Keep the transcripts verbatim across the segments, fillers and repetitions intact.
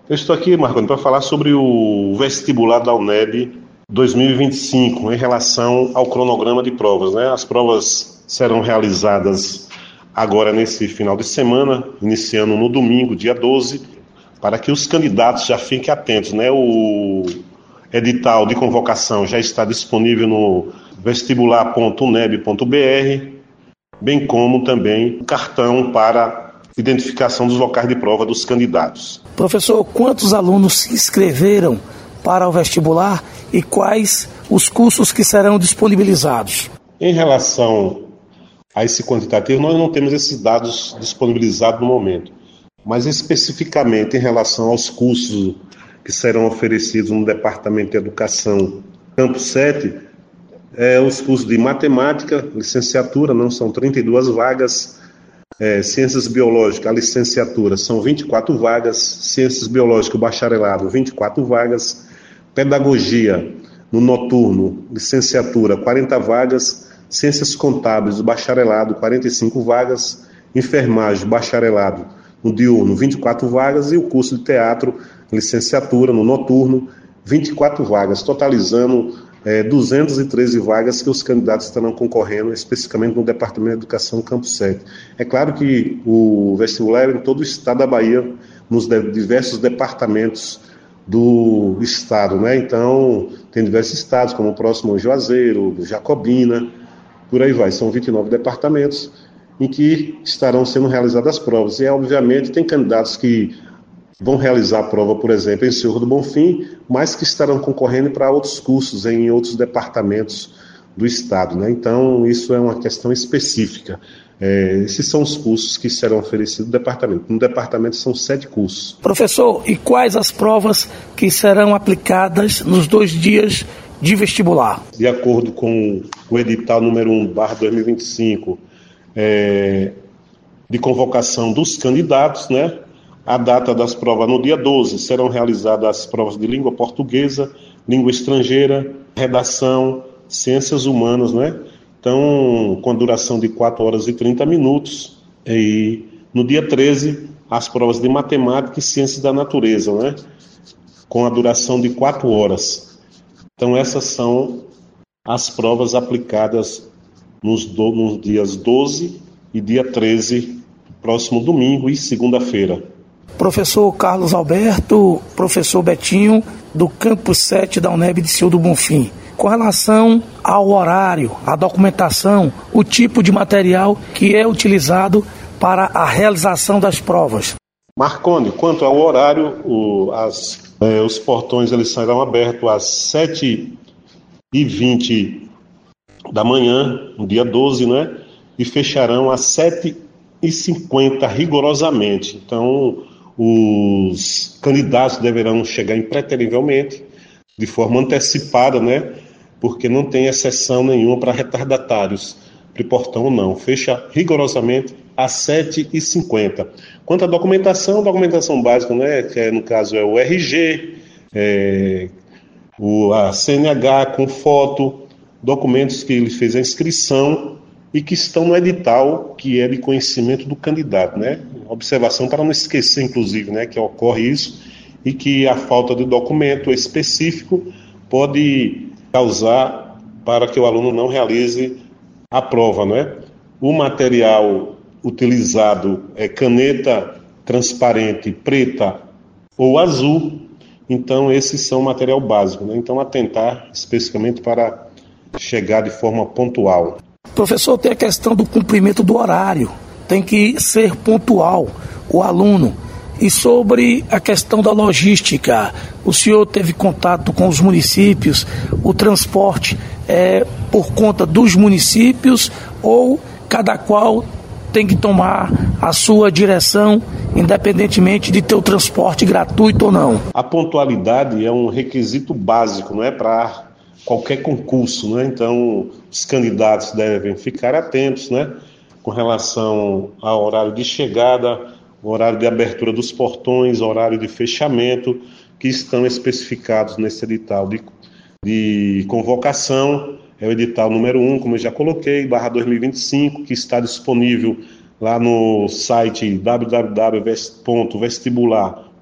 Eu estou aqui, Marconi, para falar sobre o vestibular da UNEB dois mil e vinte e cinco em relação ao cronograma de provas, né? As provas serão realizadas agora nesse final de semana, iniciando no domingo, dia doze, para que os candidatos já fiquem atentos, né? O edital de convocação já está disponível no vestibular ponto uneb ponto br, bem como também o cartão para identificação dos locais de prova dos candidatos. Professor, quantos alunos se inscreveram para o vestibular e quais os cursos que serão disponibilizados? Em relação a esse quantitativo, nós não temos esses dados disponibilizados no momento, mas especificamente em relação aos cursos que serão oferecidos no Departamento de Educação Campus sete, é, os cursos de matemática, licenciatura, não são trinta e duas vagas, É, ciências biológicas, a licenciatura, são vinte e quatro vagas, ciências biológicas, o bacharelado, vinte e quatro vagas, pedagogia, no noturno, licenciatura, quarenta vagas, ciências contábeis, o bacharelado, quarenta e cinco vagas, enfermagem, bacharelado, no diurno, vinte e quatro vagas, e o curso de teatro, licenciatura, no noturno, vinte e quatro vagas, totalizando É, duzentas e treze vagas que os candidatos estarão concorrendo, especificamente no Departamento de Educação Campus sete. É claro que o vestibular é em todo o estado da Bahia, nos diversos departamentos do estado, né? Então, tem diversos estados, como o próximo Juazeiro, Jacobina, por aí vai. São vinte e nove departamentos em que estarão sendo realizadas as provas. E, obviamente, tem candidatos que vão realizar a prova, por exemplo, em Senhor do Bonfim, mas que estarão concorrendo para outros cursos em outros departamentos do estado, né? Então, isso é uma questão específica. É, esses são os cursos que serão oferecidos no departamento. No departamento são sete cursos. Professor, e quais as provas que serão aplicadas nos dois dias de vestibular? De acordo com o edital número um barra dois mil e vinte e cinco, é, de convocação dos candidatos, né? A data das provas no dia doze, serão realizadas as provas de língua portuguesa, língua estrangeira, redação, ciências humanas, né? Então, com a duração de quatro horas e trinta minutos. E no dia treze, as provas de matemática e ciências da natureza, né? Com a duração de quatro horas. Então, essas são as provas aplicadas nos, do, nos dias doze e dia treze, próximo domingo e segunda-feira. Professor Carlos Alberto, professor Betinho, do Campus sete da UNEB de Senhor do Bonfim. Com relação ao horário, à documentação, o tipo de material que é utilizado para a realização das provas. Marconi, quanto ao horário, o, as, é, os portões eles serão abertos às sete e vinte da manhã, no dia doze, né? E fecharão às sete e cinquenta rigorosamente. Então, os candidatos deverão chegar impreterivelmente, de forma antecipada, né? Porque não tem exceção nenhuma para retardatários, portão não. Fecha rigorosamente às sete e cinquenta. Quanto à documentação, a documentação básica, né? Que é, no caso é o R G, é, o, a C N H com foto, documentos que ele fez a inscrição e que estão no edital, que é de conhecimento do candidato, né? Observação para não esquecer, inclusive, né, que ocorre isso e que a falta de documento específico pode causar para que o aluno não realize a prova, né? O material utilizado é caneta transparente, preta ou azul, então esses são material básico, né? Então atentar especificamente para chegar de forma pontual. Professor, tem a questão do cumprimento do horário, tem que ser pontual o aluno. E sobre a questão da logística, o senhor teve contato com os municípios, o transporte é por conta dos municípios ou cada qual tem que tomar a sua direção, independentemente de ter o transporte gratuito ou não? A pontualidade é um requisito básico, não é, para qualquer concurso, né? Então, os candidatos devem ficar atentos, né, com relação ao horário de chegada, horário de abertura dos portões, horário de fechamento, que estão especificados nesse edital de, de convocação. É o edital número um, como eu já coloquei, barra dois mil e vinte e cinco, que está disponível lá no site w w w ponto vestibular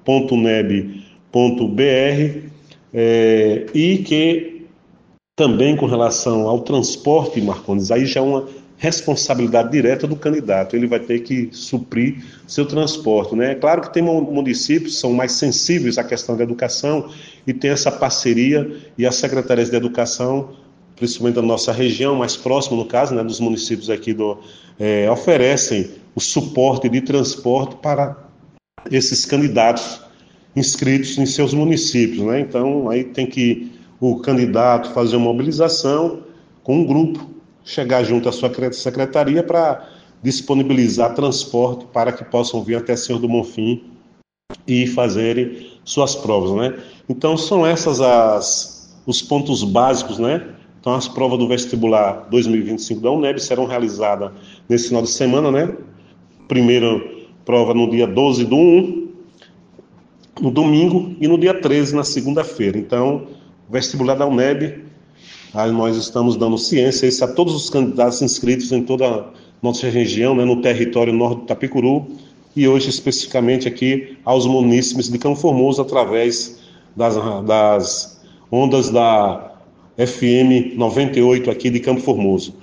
ponto neb ponto br, é, e que também com relação ao transporte, Marcondes, aí já é uma responsabilidade direta do candidato, ele vai ter que suprir seu transporte, né? Claro que tem municípios que são mais sensíveis à questão da educação e tem essa parceria, e as secretarias de educação, principalmente da nossa região, mais próxima no caso, né, dos municípios aqui, do, é, oferecem o suporte de transporte para esses candidatos inscritos em seus municípios, né? Então aí tem que o candidato fazer uma mobilização com um grupo, chegar junto à sua secretaria para disponibilizar transporte para que possam vir até Senhor do Bonfim e fazerem suas provas, né? Então são essas as, os pontos básicos, né? Então as provas do vestibular dois mil e vinte e cinco da UNEB serão realizadas nesse final de semana, né? Primeira prova no dia doze do um, no domingo, e no dia treze, na segunda-feira. Então, o vestibular da UNEB, aí nós estamos dando ciência isso a todos os candidatos inscritos em toda a nossa região, né, no território norte do Itapicuru, e hoje especificamente aqui aos munícipes de Campo Formoso, através das, das ondas da F M noventa e oito aqui de Campo Formoso.